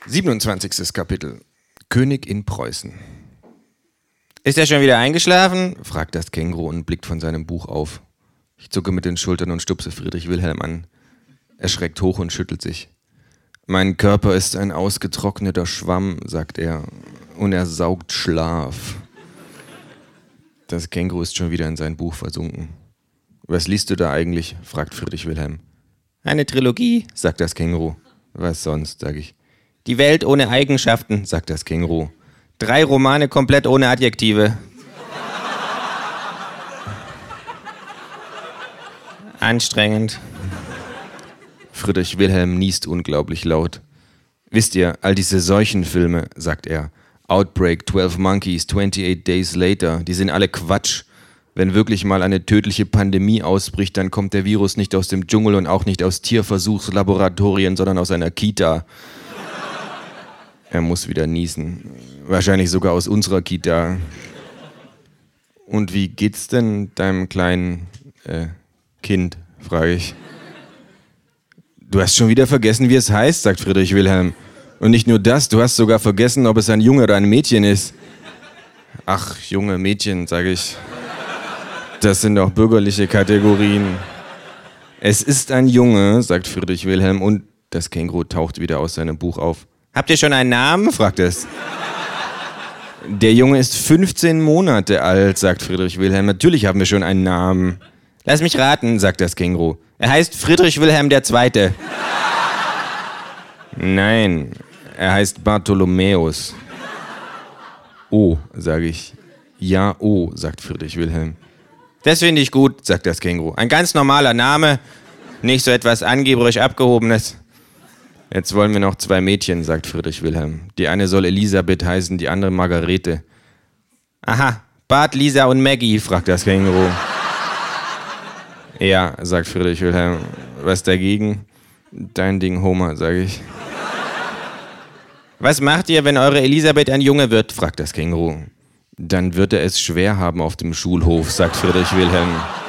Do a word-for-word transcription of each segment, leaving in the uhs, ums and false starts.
siebenundzwanzigstes Kapitel. König in Preußen. »Ist er schon wieder eingeschlafen?« fragt das Känguru und blickt von seinem Buch auf. Ich zucke mit den Schultern und stupse Friedrich Wilhelm an. Er schreckt hoch und schüttelt sich. »Mein Körper ist ein ausgetrockneter Schwamm«, sagt er, »und er saugt Schlaf.« Das Känguru ist schon wieder in sein Buch versunken. »Was liest du da eigentlich?« fragt Friedrich Wilhelm. »Eine Trilogie«, sagt das Känguru. »Was sonst?«, sage ich. »Die Welt ohne Eigenschaften«, sagt das Känguru. »Drei Romane komplett ohne Adjektive.« Anstrengend. Friedrich Wilhelm niest unglaublich laut. »Wisst ihr, all diese Seuchenfilme«, sagt er, »Outbreak, Twelve Monkeys, twenty-eight Days Later, die sind alle Quatsch. Wenn wirklich mal eine tödliche Pandemie ausbricht, dann kommt der Virus nicht aus dem Dschungel und auch nicht aus Tierversuchslaboratorien, sondern aus einer Kita.« Er muss wieder niesen. Wahrscheinlich sogar aus unserer Kita. »Und wie geht's denn deinem kleinen äh, Kind?«, frage ich. »Du hast schon wieder vergessen, wie es heißt«, sagt Friedrich Wilhelm. »Und nicht nur das, du hast sogar vergessen, ob es ein Junge oder ein Mädchen ist.« »Ach, Junge, Mädchen«, sage ich. »Das sind doch bürgerliche Kategorien.« »Es ist ein Junge«, sagt Friedrich Wilhelm, und das Känguru taucht wieder aus seinem Buch auf. »Habt ihr schon einen Namen?«, fragt es. »Der Junge ist fünfzehn Monate alt«, sagt Friedrich Wilhelm. »Natürlich haben wir schon einen Namen.« »Lass mich raten«, sagt das Känguru. »Er heißt Friedrich Wilhelm der Zweite.« »Nein, er heißt Bartholomäus.« »Oh«, sage ich. »Ja, oh«, sagt Friedrich Wilhelm. »Das finde ich gut«, sagt das Känguru. »Ein ganz normaler Name, nicht so etwas angeberisch Abgehobenes.« »Jetzt wollen wir noch zwei Mädchen«, sagt Friedrich Wilhelm. »Die eine soll Elisabeth heißen, die andere Margarete.« »Aha, Bart, Lisa und Maggie«, fragt das Känguru. »Ja«, sagt Friedrich Wilhelm. »Was dagegen?« »Dein Ding, Homer«, sage ich. »Was macht ihr, wenn eure Elisabeth ein Junge wird?«, fragt das Känguru. »Dann wird er es schwer haben auf dem Schulhof«, sagt Friedrich Wilhelm.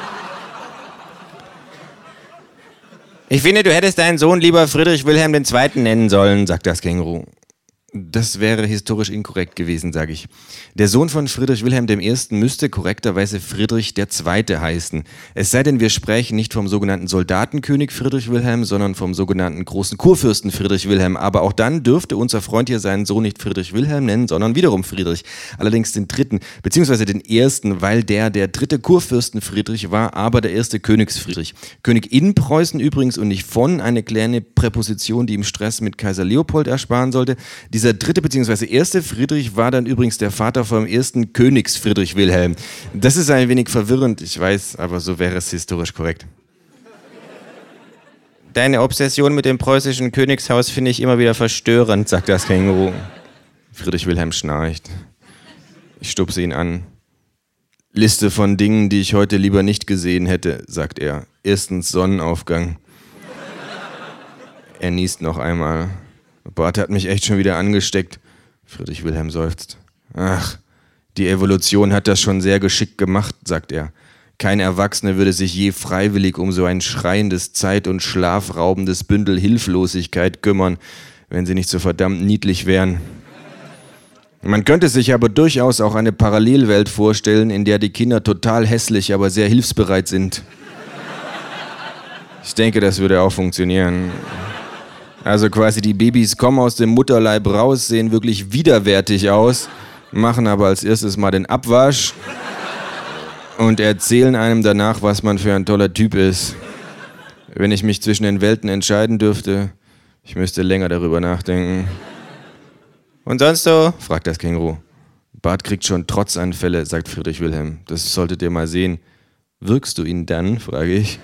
»Ich finde, du hättest deinen Sohn lieber Friedrich Wilhelm der Zweite nennen sollen«, sagt das Känguru. »Das wäre historisch inkorrekt gewesen«, sage ich. »Der Sohn von Friedrich Wilhelm der Erste müsste korrekterweise Friedrich der Zweite heißen. Es sei denn, wir sprechen nicht vom sogenannten Soldatenkönig Friedrich Wilhelm, sondern vom sogenannten großen Kurfürsten Friedrich Wilhelm. Aber auch dann dürfte unser Freund hier seinen Sohn nicht Friedrich Wilhelm nennen, sondern wiederum Friedrich. Allerdings den dritten, beziehungsweise den ersten, weil der der dritte Kurfürsten Friedrich war, aber der erste Königsfriedrich. König in Preußen übrigens und nicht von, eine kleine Präposition, die ihm Stress mit Kaiser Leopold ersparen sollte. Dieser dritte bzw. erste Friedrich war dann übrigens der Vater vom ersten Königsfriedrich Wilhelm. Das ist ein wenig verwirrend, ich weiß, aber so wäre es historisch korrekt. »Deine Obsession mit dem preußischen Königshaus finde ich immer wieder verstörend«, sagt das Känguru. Friedrich Wilhelm schnarcht. Ich stupse ihn an. »Liste von Dingen, die ich heute lieber nicht gesehen hätte«, sagt er. »Erstens Sonnenaufgang.« Er niest noch einmal. »Bart hat mich echt schon wieder angesteckt«, Friedrich Wilhelm seufzt. »Ach, die Evolution hat das schon sehr geschickt gemacht«, sagt er. »Kein Erwachsener würde sich je freiwillig um so ein schreiendes, zeit- und schlafraubendes Bündel Hilflosigkeit kümmern, wenn sie nicht so verdammt niedlich wären. Man könnte sich aber durchaus auch eine Parallelwelt vorstellen, in der die Kinder total hässlich, aber sehr hilfsbereit sind. Ich denke, das würde auch funktionieren. Also quasi die Babys kommen aus dem Mutterleib raus, sehen wirklich widerwärtig aus, machen aber als erstes mal den Abwasch und erzählen einem danach, was man für ein toller Typ ist. Wenn ich mich zwischen den Welten entscheiden dürfte, ich müsste länger darüber nachdenken.« »Und sonst so?«, fragt das Känguru. »Bart kriegt schon Trotzanfälle«, sagt Friedrich Wilhelm. »Das solltet ihr mal sehen.« »Wirkst du ihn dann?«, frage ich.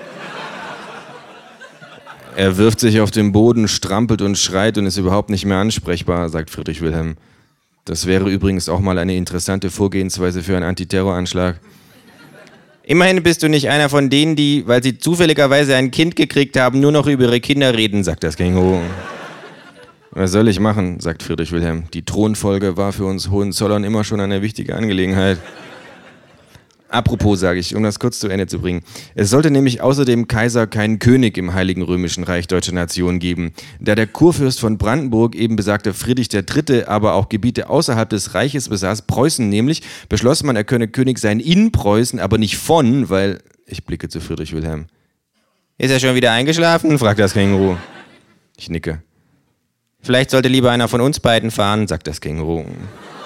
»Er wirft sich auf den Boden, strampelt und schreit und ist überhaupt nicht mehr ansprechbar«, sagt Friedrich Wilhelm. »Das wäre übrigens auch mal eine interessante Vorgehensweise für einen Antiterroranschlag.« »Immerhin bist du nicht einer von denen, die, weil sie zufälligerweise ein Kind gekriegt haben, nur noch über ihre Kinder reden«, sagt das Känguru. »Was soll ich machen?«, sagt Friedrich Wilhelm. »Die Thronfolge war für uns Hohenzollern immer schon eine wichtige Angelegenheit.« Apropos, sage ich, um das kurz zu Ende zu bringen. Es sollte nämlich außer dem Kaiser keinen König im Heiligen Römischen Reich Deutscher Nation geben. Da der Kurfürst von Brandenburg, eben besagter Friedrich der Dritte, aber auch Gebiete außerhalb des Reiches besaß, Preußen nämlich, beschloss man, er könne König sein in Preußen, aber nicht von, weil... Ich blicke zu Friedrich Wilhelm. Ist er schon wieder eingeschlafen? Fragt das Känguru. Ich nicke. Vielleicht sollte lieber einer von uns beiden fahren, sagt das Känguru.